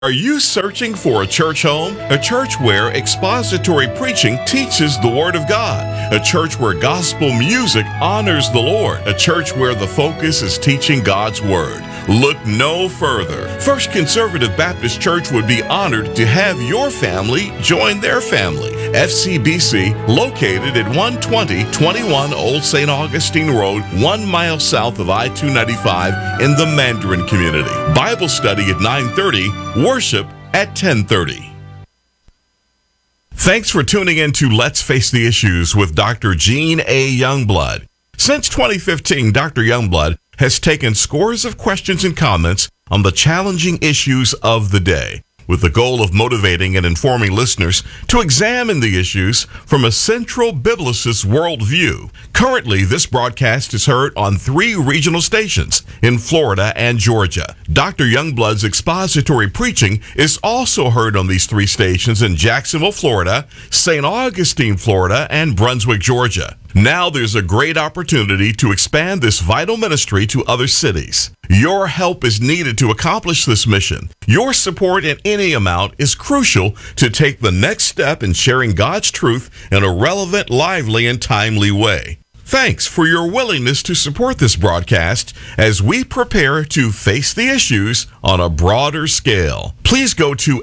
Are you searching for a church home? A church where expository preaching teaches the Word of God. A church where gospel music honors the Lord. A church where the focus is teaching God's Word. Look no further. First Conservative Baptist Church would be honored to have your family join their family. FCBC, located at 12021 Old St. Augustine Road, 1 mile south of I-295 in the Mandarin community. Bible study at 9:30, worship at 10:30. Thanks for tuning in to Let's Face the Issues with Dr. Gene A. Youngblood. Since 2015, Dr. Youngblood has taken scores of questions and comments on the challenging issues of the day, with the goal of motivating and informing listeners to examine the issues from a central biblicist worldview. Currently, this broadcast is heard on 3 regional stations in Florida and Georgia. Dr. Youngblood's expository preaching is also heard on these 3 stations in Jacksonville, Florida, St. Augustine, Florida, and Brunswick, Georgia. Now there's a great opportunity to expand this vital ministry to other cities. Your help is needed to accomplish this mission. Your support in any amount is crucial to take the next step in sharing God's truth in a relevant, lively, and timely way. Thanks for your willingness to support this broadcast as we prepare to face the issues on a broader scale. Please go to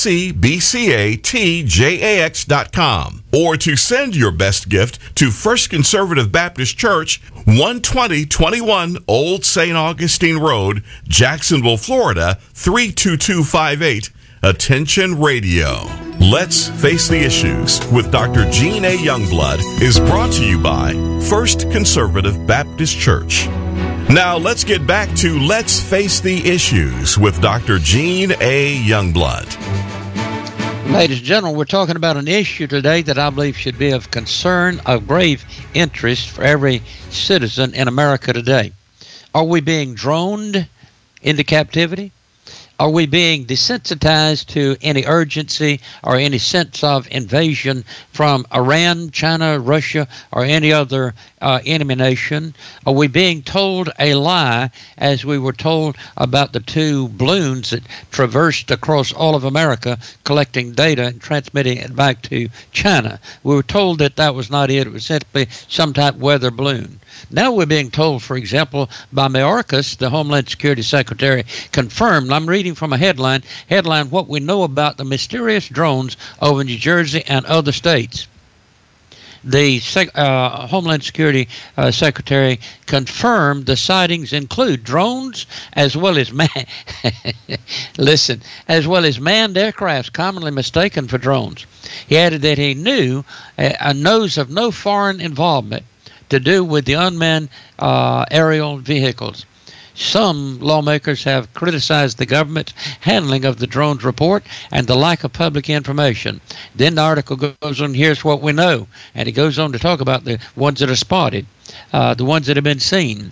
fcbcatjax.com or to send your best gift to First Conservative Baptist Church, 12021 Old St. Augustine Road, Jacksonville, Florida, 32258. Attention Radio. Let's Face the Issues with Dr. Gene A. Youngblood is brought to you by First Conservative Baptist Church. Now let's get back to Let's Face the Issues with Dr. Gene A. Youngblood. Ladies and gentlemen, we're talking about an issue today that I believe should be of concern, of grave interest for every citizen in America today. Are we being droned into captivity? Are we being desensitized to any urgency or any sense of invasion from Iran, China, Russia, or any other enemy nation? Are we being told a lie, as we were told about the 2 balloons that traversed across all of America, collecting data and transmitting it back to China? We were told that that was not it. It was simply some type of weather balloon. Now we're being told, for example, by Mayorkas, the Homeland Security Secretary, confirmed, I'm reading from a headline, what we know about the mysterious drones over New Jersey and other states. The Homeland Security Secretary confirmed the sightings include drones as well as as well as manned aircrafts commonly mistaken for drones. He added that he knows of no foreign involvement to do with the unmanned aerial vehicles. Some lawmakers have criticized the government's handling of the drones report and the lack of public information. Then the article goes on, here's what we know, and it goes on to talk about the ones that are spotted, the ones that have been seen.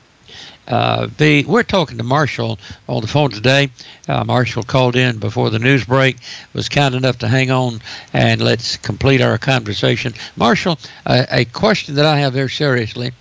We're talking to Marshall on the phone today. Marshall called in before the news break, was kind enough to hang on, and let's complete our conversation. Marshall, a question that I have very seriously.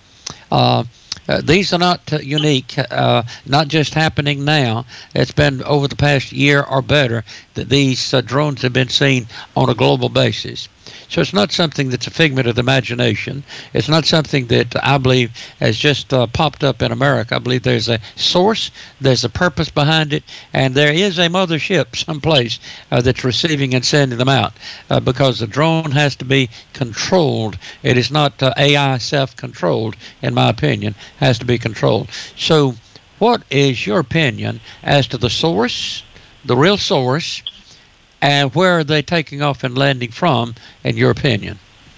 These are not unique, not just happening now. It's been over the past year or better that these drones have been seen on a global basis. So it's not something that's a figment of the imagination. It's not something that I believe has just popped up in America. I believe there's a source, there's a purpose behind it, and there is a mothership someplace that's receiving and sending them out because the drone has to be controlled. It is not AI self-controlled, in my opinion, has to be controlled. So what is your opinion as to the source, the real source, and where are they taking off and landing from, in your opinion?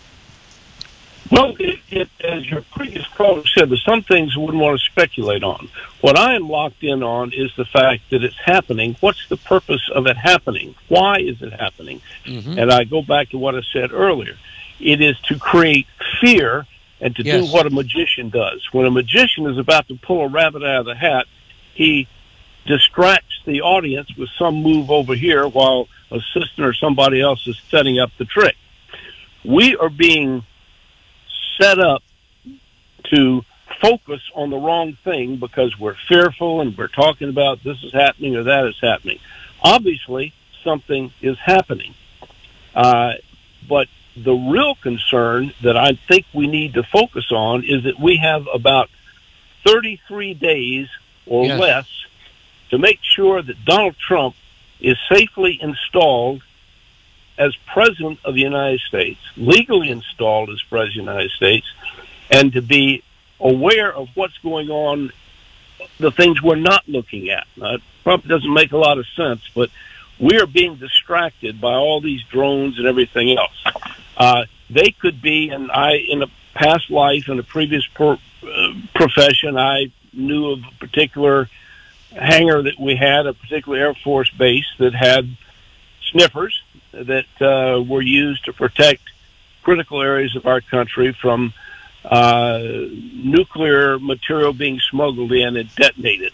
Well, as your previous caller said, there's some things I wouldn't want to speculate on. What I am locked in on is the fact that it's happening. What's the purpose of it happening? Why is it happening? Mm-hmm. And I go back to what I said earlier. It is to create fear and to do what a magician does. When a magician is about to pull a rabbit out of the hat, he distracts the audience with some move over here while assistant or somebody else is setting up the trick. We are being set up to focus on the wrong thing because we're fearful and we're talking about this is happening or that is happening. Obviously, something is happening. But the real concern that I think we need to focus on is that we have about 33 days or less to make sure that Donald Trump is safely installed as President of the United States, legally installed as President of the United States, and to be aware of what's going on, the things we're not looking at. Now, it probably doesn't make a lot of sense, but we are being distracted by all these drones and everything else. They could be, and in a past life, in a previous profession, I knew of a particular hangar that we had, a particular Air Force base that had sniffers that were used to protect critical areas of our country from nuclear material being smuggled in and detonated.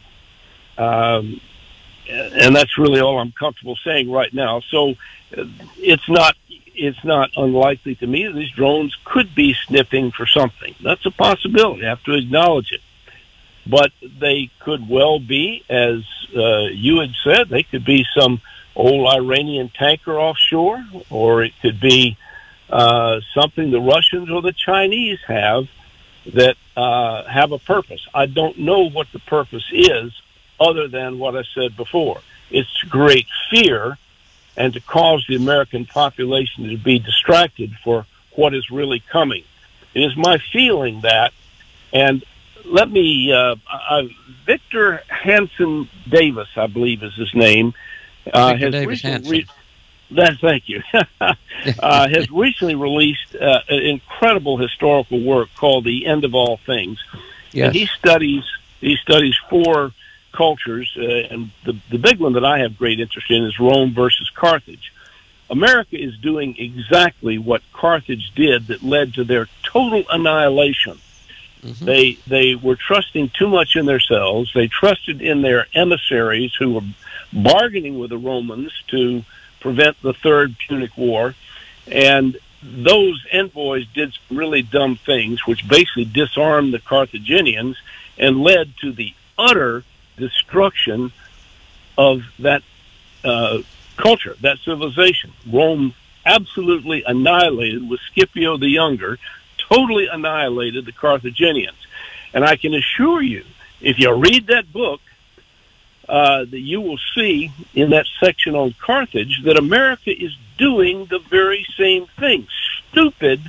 And that's really all I'm comfortable saying right now. So it's not unlikely to me that these drones could be sniffing for something. That's a possibility. I have to acknowledge it. But they could well be, as you had said, they could be some old Iranian tanker offshore, or it could be something the Russians or the Chinese have that have a purpose. I don't know what the purpose is, other than what I said before. It's to create fear and to cause the American population to be distracted for what is really coming. It is my feeling that, and let me, Victor Hansen Davis, I believe is his name, has recently, thank you, has recently released an incredible historical work called The End of All Things. Yes. And he studies four cultures, and the big one that I have great interest in is Rome versus Carthage. America is doing exactly what Carthage did that led to their total annihilation. Mm-hmm. They were trusting too much in themselves. They trusted in their emissaries who were bargaining with the Romans to prevent the Third Punic War. And those envoys did some really dumb things, which basically disarmed the Carthaginians and led to the utter destruction of that culture, that civilization. Rome absolutely annihilated, with Scipio the Younger, totally annihilated the Carthaginians. And I can assure you, if you read that book, that you will see in that section on Carthage that America is doing the very same thing. Stupid,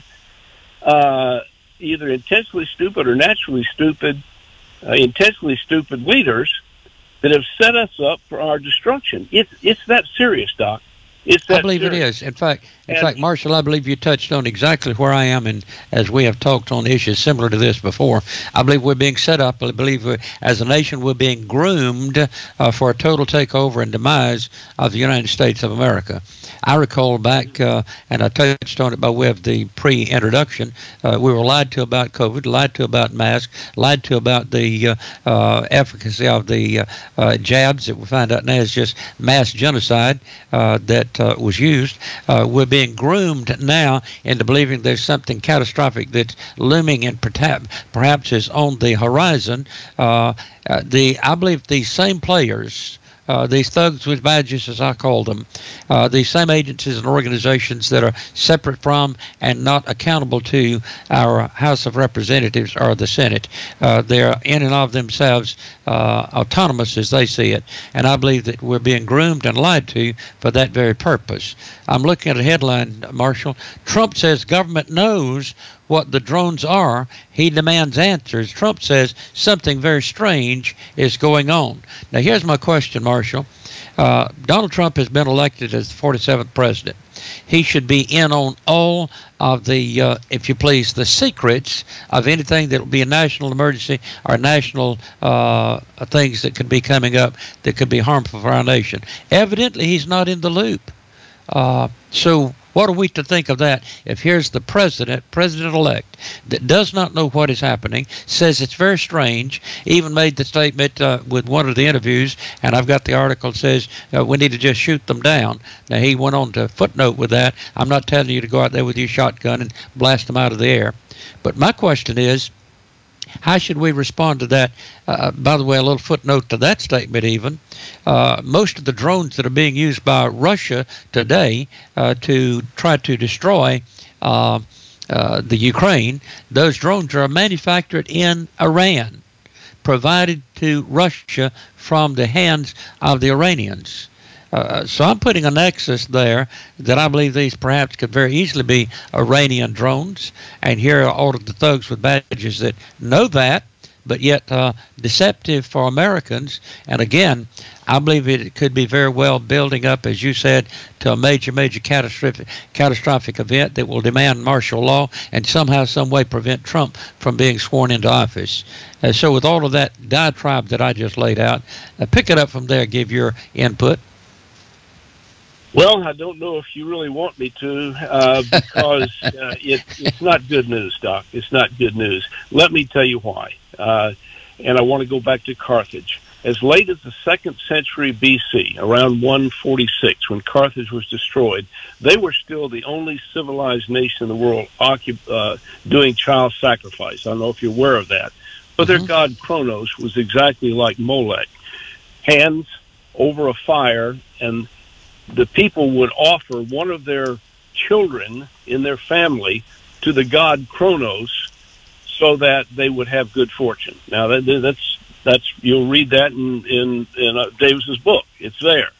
either intentionally stupid or naturally stupid, intentionally stupid leaders that have set us up for our destruction. It's that serious, Doc. I believe it is. In fact, Marshall, I believe you touched on exactly where I am, and as we have talked on issues similar to this before, I believe we're being set up. I believe as a nation we're being groomed for a total takeover and demise of the United States of America. I recall back, and I touched on it by way of the pre-introduction, we were lied to about COVID, lied to about masks, lied to about the efficacy of the jabs that we find out now is just mass genocide that was used. We're being groomed now into believing there's something catastrophic that's looming and perhaps is on the horizon. I believe these same players, these thugs with badges, as I call them, these same agencies and organizations that are separate from and not accountable to our House of Representatives or the Senate, they're in and of themselves autonomous as they see it. And I believe that we're being groomed and lied to for that very purpose. I'm looking at a headline, Marshall. Trump says government knows what the drones are. He demands answers. Trump says something very strange is going on. Now, here's my question, Marshall. Donald Trump has been elected as the 47th president. He should be in on all of the, if you please, the secrets of anything that will be a national emergency or national things that could be coming up that could be harmful for our nation. Evidently, he's not in the loop. So what are we to think of that if here's the president-elect, that does not know what is happening, says it's very strange, even made the statement with one of the interviews, and I've got the article, says we need to just shoot them down. Now, he went on to footnote with that. I'm not telling you to go out there with your shotgun and blast them out of the air. But my question is, how should we respond to that? By the way, a little footnote to that statement even. Most of the drones that are being used by Russia today to try to destroy the Ukraine, those drones are manufactured in Iran, provided to Russia from the hands of the Iranians. So I'm putting a nexus there that I believe these perhaps could very easily be Iranian drones. And here are all of the thugs with badges that know that, but yet deceptive for Americans. And again, I believe it could be very well building up, as you said, to a major catastrophic event that will demand martial law and somehow, some way prevent Trump from being sworn into office. So with all of that diatribe that I just laid out, pick it up from there, give your input. Well, I don't know if you really want me to, because it's not good news, Doc. It's not good news. Let me tell you why. And I want to go back to Carthage. As late as the 2nd century BC, around 146, when Carthage was destroyed, they were still the only civilized nation in the world doing child sacrifice. I don't know if you're aware of that. But their god Kronos was exactly like Molech. Hands over a fire, and the people would offer one of their children in their family to the god Kronos so that they would have good fortune. Now, that's you'll read that in Davis's book. It's there.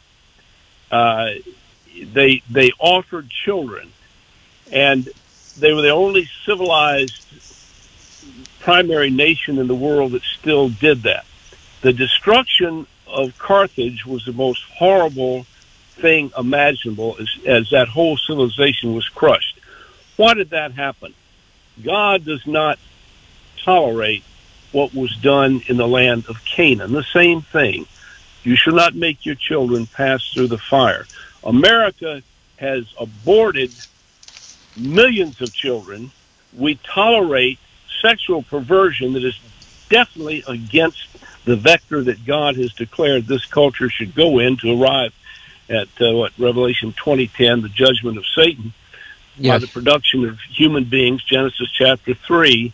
They offered children, and they were the only civilized primary nation in the world that still did that. The destruction of Carthage was the most horrible thing imaginable as that whole civilization was crushed. Why did that happen? God does not tolerate what was done in the land of Canaan. The same thing. You shall not make your children pass through the fire. America has aborted millions of children. We tolerate sexual perversion that is definitely against the vector that God has declared this culture should go in to arrive at Revelation 20:10, the judgment of Satan, by the production of human beings, Genesis chapter 3.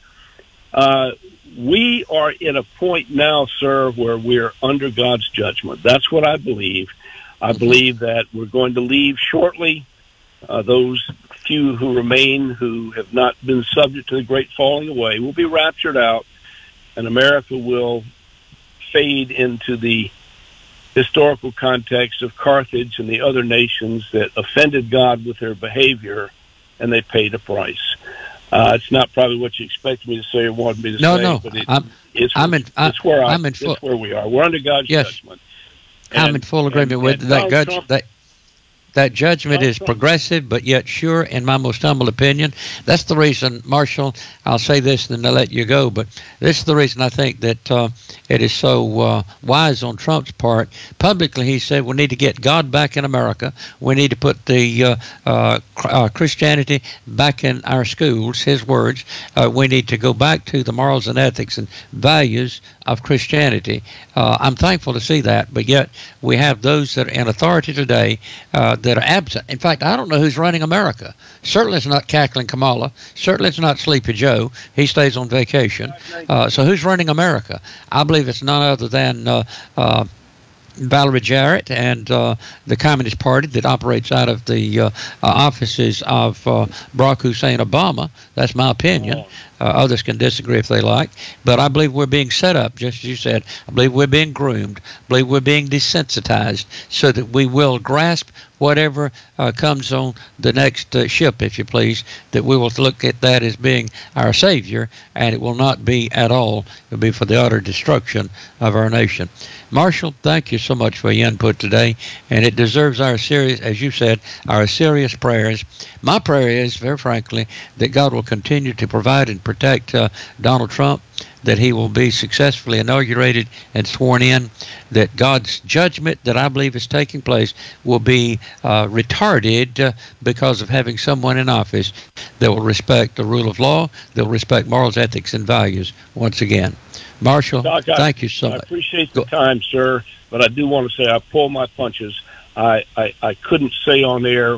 We are in a point now, sir, where we're under God's judgment. That's what I believe. I believe that we're going to leave shortly. Those few who remain, who have not been subject to the great falling away, will be raptured out, and America will fade into the historical context of Carthage and the other nations that offended God with their behavior, and they paid a price. It's not probably what you expected me to say or wanted me to say, but it's where we are. We're under God's judgment. I'm in full agreement with that. That judgment is progressive, but yet sure, in my most humble opinion. That's the reason, Marshall, I'll say this and then I'll let you go, but this is the reason I think that it is so wise on Trump's part. Publicly, he said, we need to get God back in America. We need to put the Christianity back in our schools, his words. We need to go back to the morals and ethics and values of Christianity. I'm thankful to see that, but yet we have those that are in authority today that are absent. In fact, I don't know who's running America. Certainly it's not Cackling Kamala. Certainly it's not Sleepy Joe. He stays on vacation. So who's running America? I believe it's none other than Valerie Jarrett and the Communist Party that operates out of the offices of Barack Hussein Obama. That's my opinion. Others can disagree if they like. But I believe we're being set up, just as you said. I believe we're being groomed. I believe we're being desensitized so that we will grasp whatever comes on the next ship, if you please, that we will look at that as being our Savior, and it will not be at all. It will be for the utter destruction of our nation. Marshall, thank you so much for your input today, and it deserves our serious, as you said, our serious prayers. My prayer is, very frankly, that God will continue to provide and protect Donald Trump, that he will be successfully inaugurated and sworn in, that God's judgment that I believe is taking place will be retarded because of having someone in office that will respect the rule of law, that will respect morals, ethics, and values once again. Marshall, Doc, thank you so much. I appreciate the time, sir, but I do want to say I pull my punches. I couldn't say on air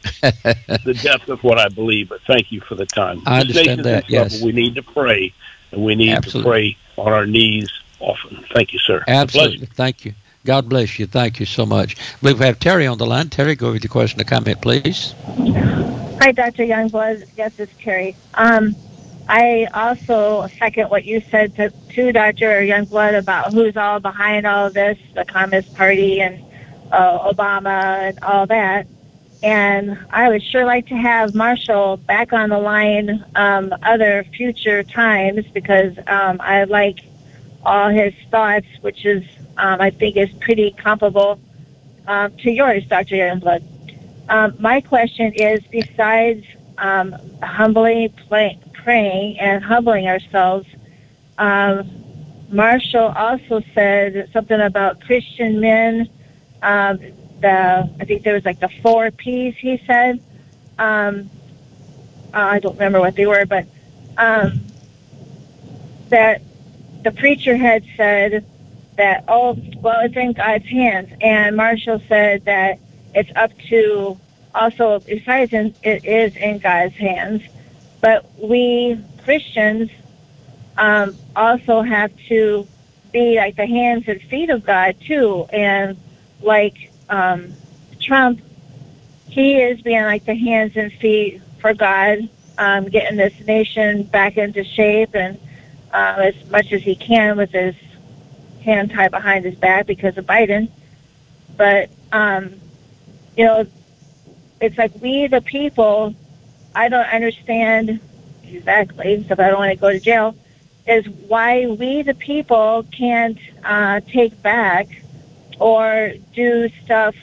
the depth of what I believe, but thank you for the time. I understand that, yes. We need to pray and we need Absolutely. to pray on our knees often. Thank you, sir. Absolutely. Thank you. God bless you. Thank you so much. We have Terry on the line. Terry, go with your question or comment, please. Hi, Dr. Youngblood. Yes, it's Terry. I also second what you said to Dr. Youngblood about who's all behind all of this, the Communist Party and Obama and all that. And I would sure like to have Marshall back on the line other future times, because I like all his thoughts, which is, I think, is pretty comparable to yours, Dr. Youngblood. My question is, besides humbly praying and humbling ourselves, Marshall also said something about Christian men. I think there was like the 4 P's he said. I don't remember what they were, but that the preacher had said that, oh, well, it's in God's hands. And Marshall said that it's up to, also, besides it is in God's hands, but we Christians also have to be like the hands and feet of God too. And like Trump, he is being like the hands and feet for God, getting this nation back into shape, and as much as he can with his hand tied behind his back because of Biden. But, it's like we, the people, I don't understand exactly, because I don't want to go to jail, is why we, the people, can't take back or do stuff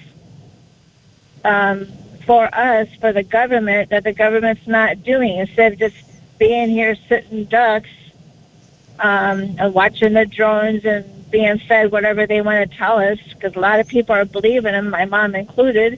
for us, for the government, that the government's not doing, instead of just being here sitting ducks and watching the drones and being fed whatever they want to tell us, because a lot of people are believing them, my mom included,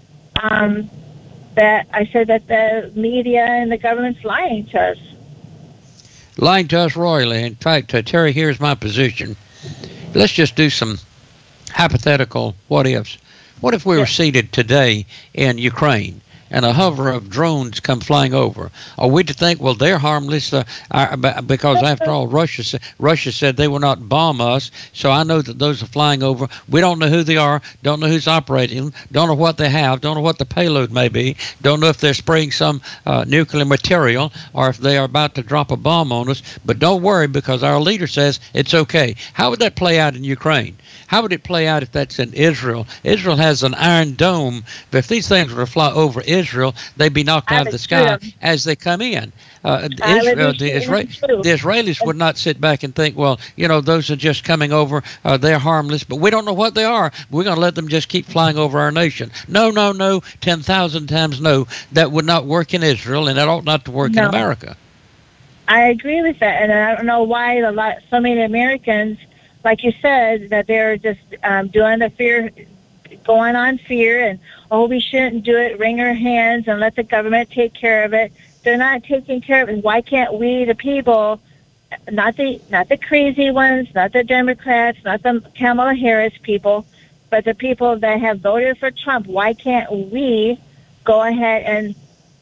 that I said that the media and the government's lying to us. Lying to us royally. In fact, Terry, here's my position. Let's just do some hypothetical what-ifs. What if we were seated today in Ukraine and a hover of drones come flying over? Are we to think, well, they're harmless because, after all, Russia said they will not bomb us, so I know that those are flying over. We don't know who they are, don't know who's operating them, don't know what they have, don't know what the payload may be, don't know if they're spraying some nuclear material or if they are about to drop a bomb on us. But don't worry, because our leader says it's okay. How would that play out in Ukraine? How would it play out if that's in Israel? Israel has an iron dome, but if these things were to fly over Israel, they'd be knocked out of the sky as they come in. The Israelis would not sit back and think, well, those are just coming over, they're harmless, but we don't know what they are. We're going to let them just keep flying over our nation. No, 10,000 times no. That would not work in Israel, and that ought not to work in America. I agree with that, and I don't know why so many Americans, like you said, that they're just doing the fear, going on fear, and, oh, we shouldn't do it, wring our hands and let the government take care of it. They're not taking care of it. Why can't we, the people, not the crazy ones, not the Democrats, not the Kamala Harris people, but the people that have voted for Trump, why can't we go ahead and,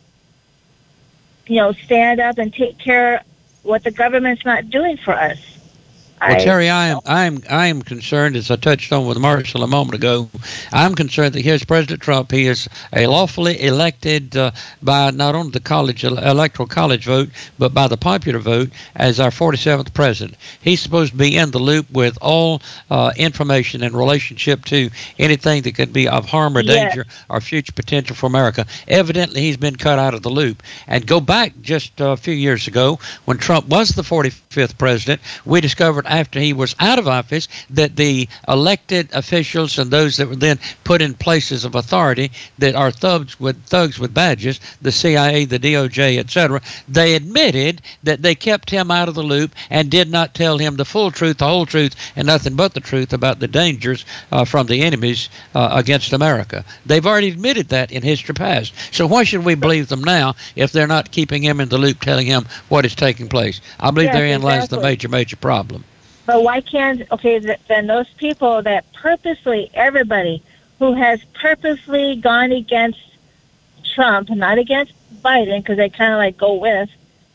stand up and take care of what the government's not doing for us? Well, Terry, I am concerned, as I touched on with Marshall a moment ago. I'm concerned that here's President Trump. He is a lawfully elected by not only the electoral college vote, but by the popular vote as our 47th president. He's supposed to be in the loop with all information in relationship to anything that could be of harm or danger or future potential for America. Evidently, he's been cut out of the loop. And go back just a few years ago when Trump was the 45th president, we discovered after he was out of office that the elected officials and those that were then put in places of authority that are thugs with badges, the CIA, the DOJ, etc., they admitted that they kept him out of the loop and did not tell him the full truth, the whole truth, and nothing but the truth about the dangers from the enemies against America. They've already admitted that in history past. So why should we believe them now if they're not keeping him in the loop, telling him what is taking place? I believe therein lies the major problem. But why can't, then those people that purposely, everybody who has purposely gone against Trump, not against Biden, because they kind of go with,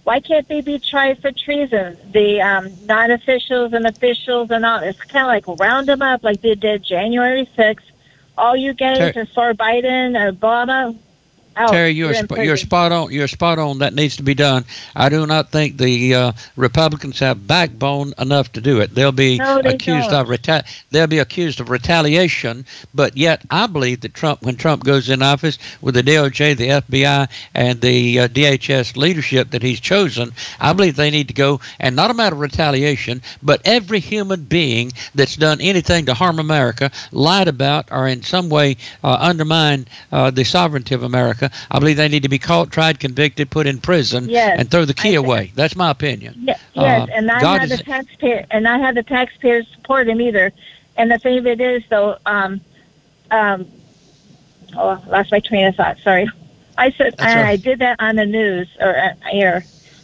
Why can't they be tried for treason? The non-officials and officials and all. It's kind of like round them up like they did January 6th. All you guys are for Biden or Obama. Terry, you're spot on. You're spot on. That needs to be done. I do not think the Republicans have backbone enough to do it. They'll be accused of retaliation. But yet, I believe that when Trump goes in office with the DOJ, the FBI, and the DHS leadership that he's chosen, I believe they need to go, and not a matter of retaliation, but every human being that's done anything to harm America, lied about, or in some way undermine the sovereignty of America. I believe they need to be caught, tried, convicted, put in prison, and throw the key away. That's my opinion. Yes, and not have the taxpayers support him either. And the thing of it is, though, I lost my train of thought. Sorry, I said I did that on the news or air.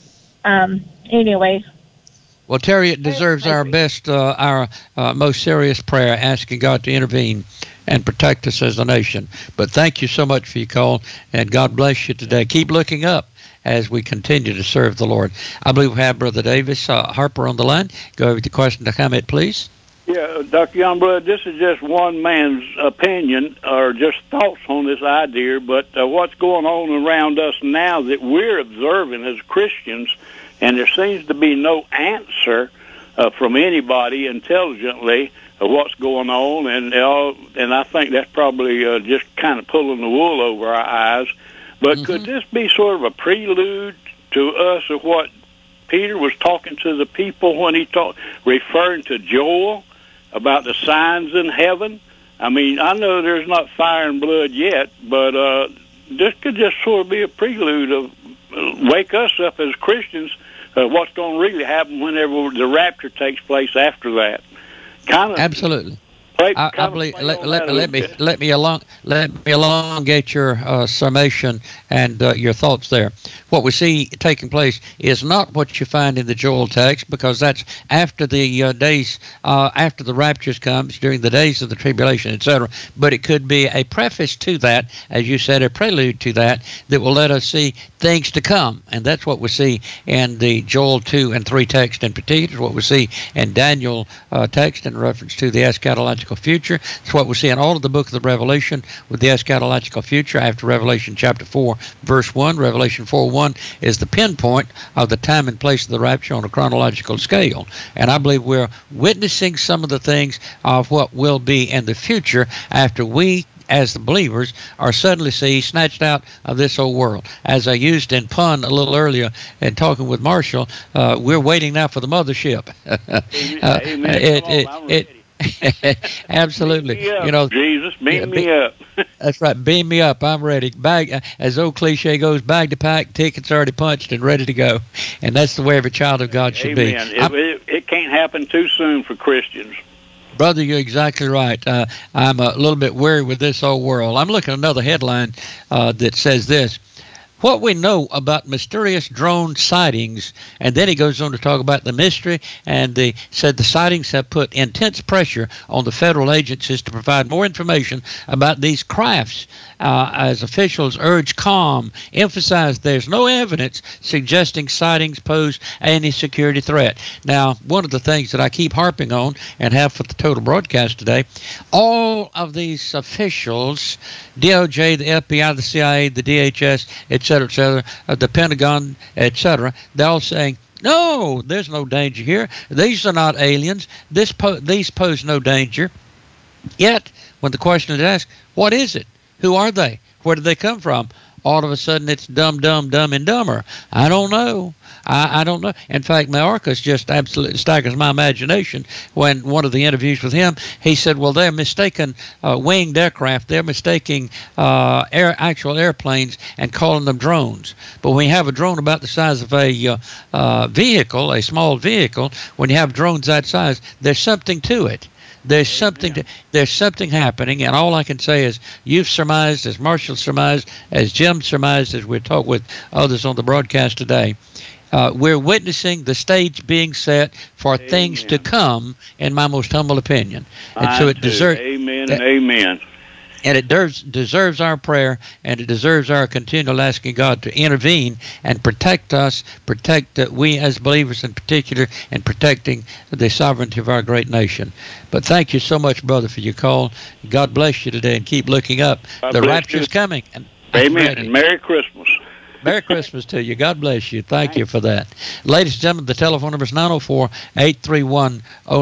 Anyway. Well, Terry, it deserves our best, our most serious prayer, asking God to intervene and protect us as a nation. But thank you so much for your call, and God bless you today. Keep looking up as we continue to serve the Lord. I believe we have Brother Davis Harper on the line. Go over to question to comment, please. Yeah, Dr. Youngblood, this is just one man's opinion or just thoughts on this idea, but what's going on around us now that we're observing as Christians, and there seems to be no answer from anybody intelligently of what's going on, and I think that's probably just kind of pulling the wool over our eyes. But could this be sort of a prelude to us of what Peter was talking to the people when he referring to Joel about the signs in heaven? I mean, I know there's not fire and blood yet, but this could just sort of be a prelude of wake us up as Christians what's going to really happen whenever the rapture takes place after that. Absolutely. I believe. Let me elongate your summation and your thoughts there. What we see taking place is not what you find in the Joel text, because that's after the days after the raptures comes, during the days of the tribulation, etc. But it could be a preface to that, as you said, a prelude to that will let us see things to come, and that's what we see in the Joel 2 and 3 text in particular. What we see in Daniel text in reference to the eschatological future. It's what we see in all of the book of the Revelation with the eschatological future after Revelation chapter 4, verse 1. Revelation 4:1 is the pinpoint of the time and place of the rapture on a chronological scale. And I believe we're witnessing some of the things of what will be in the future after we, as the believers, are suddenly snatched out of this old world. As I used in pun a little earlier in talking with Marshall, we're waiting now for the mothership. Amen. Absolutely. Jesus, beam me up. That's right. Beam me up. I'm ready. As old cliche goes, bag to pack, tickets already punched and ready to go. And that's the way every child of God should be. It can't happen too soon for Christians. Brother, you're exactly right. I'm a little bit weary with this old world. I'm looking at another headline that says this: what we know about mysterious drone sightings. And then he goes on to talk about the mystery, and they said the sightings have put intense pressure on the federal agencies to provide more information about these crafts, as officials urge calm, emphasize there's no evidence suggesting sightings pose any security threat. Now, one of the things that I keep harping on and have for the total broadcast today, all of these officials, DOJ, the FBI, the CIA, the DHS, etc., the Pentagon, etc., they're all saying, no, there's no danger here. These are not aliens. These pose no danger. Yet, when the question is asked, what is it? Who are they? Where did they come from? All of a sudden, it's dumb, and dumber. I don't know. I don't know. In fact, Mayorkas just absolutely staggers my imagination when one of the interviews with him, he said, well, they're mistaken winged aircraft. They're mistaking actual airplanes and calling them drones. But when you have a drone about the size of a vehicle, a small vehicle, when you have drones that size, there's something to it. There's something happening, and all I can say is you've surmised, as Marshall surmised, as Jim surmised, as we talk with others on the broadcast today. We're witnessing the stage being set for things to come, in my most humble opinion. And so it deserves. Amen and amen. And it deserves our prayer, and it deserves our continual asking God to intervene and protect us, protect we as believers in particular, and protecting the sovereignty of our great nation. But thank you so much, brother, for your call. God bless you today, and keep looking up. The rapture is coming. And amen. And Merry Christmas. Merry Christmas to you. God bless you. Thank you for that. Ladies and gentlemen, the telephone number is 904-831-0917,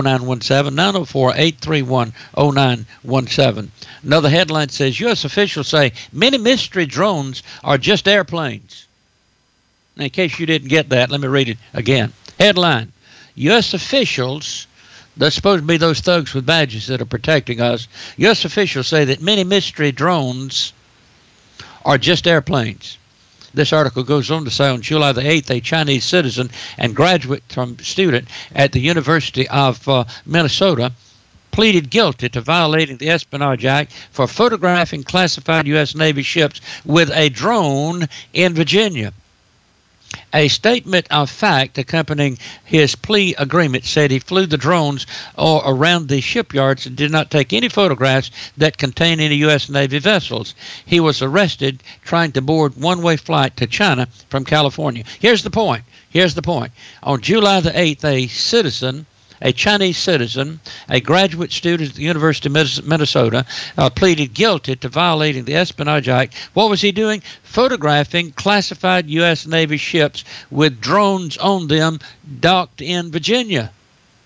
904-831-0917. Another headline says, U.S. officials say many mystery drones are just airplanes. Now, in case you didn't get that, let me read it again. Headline, U.S. officials, that's supposed to be those thugs with badges that are protecting us, U.S. officials say that many mystery drones are just airplanes. This article goes on to say on July the 8th, a Chinese citizen and graduate student at the University of Minnesota pleaded guilty to violating the Espionage Act for photographing classified U.S. Navy ships with a drone in Virginia. A statement of fact accompanying his plea agreement said he flew the drones around the shipyards and did not take any photographs that contain any U.S. Navy vessels. He was arrested trying to board one-way flight to China from California. Here's the point. On July the 8th, a Chinese citizen, a graduate student at the University of Minnesota, pleaded guilty to violating the Espionage Act. What was he doing? Photographing classified U.S. Navy ships with drones on them docked in Virginia.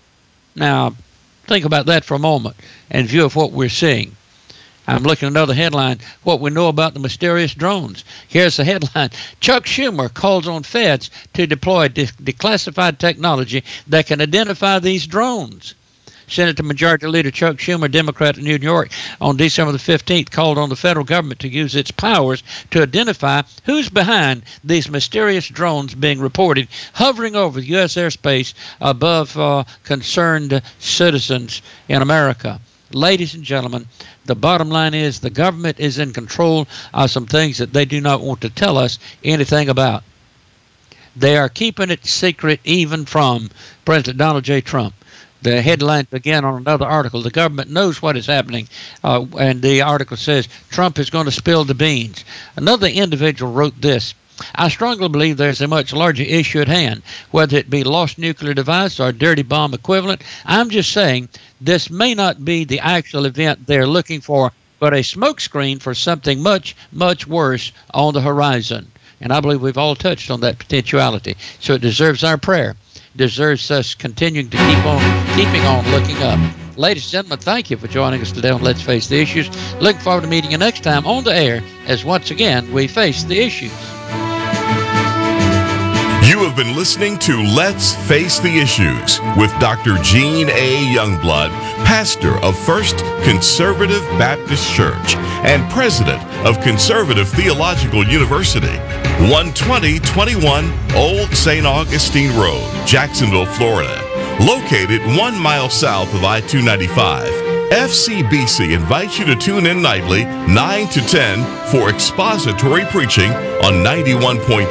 Now, think about that for a moment in view of what we're seeing. I'm looking at another headline, what we know about the mysterious drones. Here's the headline. Chuck Schumer calls on feds to deploy declassified technology that can identify these drones. Senator Majority Leader Chuck Schumer, Democrat of New York, on December the 15th, called on the federal government to use its powers to identify who's behind these mysterious drones being reported hovering over the U.S. airspace above concerned citizens in America. Ladies and gentlemen, the bottom line is the government is in control of some things that they do not want to tell us anything about. They are keeping it secret even from President Donald J. Trump. The headline again on another article, the government knows what is happening, and the article says Trump is going to spill the beans. Another individual wrote this. I strongly believe there's a much larger issue at hand, whether it be lost nuclear device or dirty bomb equivalent. I'm just saying this may not be the actual event they're looking for, but a smokescreen for something much, much worse on the horizon. And I believe we've all touched on that potentiality. So it deserves our prayer. It deserves us continuing to keeping on looking up. Ladies and gentlemen, thank you for joining us today on Let's Face the Issues. Looking forward to meeting you next time on the air as once again we face the issues. You have been listening to Let's Face the Issues with Dr. Gene A. Youngblood, pastor of First Conservative Baptist Church and president of Conservative Theological University, 12021 Old St. Augustine Road, Jacksonville, Florida. Located 1 mile south of I-295. FCBC invites you to tune in nightly 9 to 10 for expository preaching on 91.3,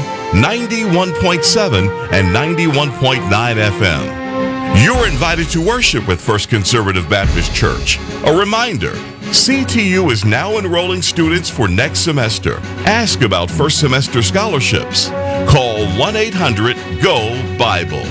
91.7, and 91.9 FM. You're invited to worship with First Conservative Baptist Church. A reminder, CTU is now enrolling students for next semester. Ask about first semester scholarships. Call 1-800-GO-BIBLE.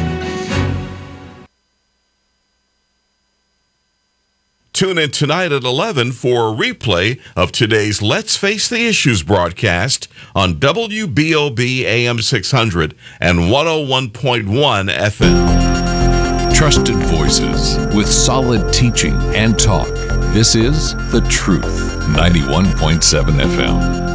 Tune in tonight at 11 for a replay of today's Let's Face the Issues broadcast on WBOB AM 600 and 101.1 FM. Trusted voices with solid teaching and talk. This is The Truth, 91.7 FM.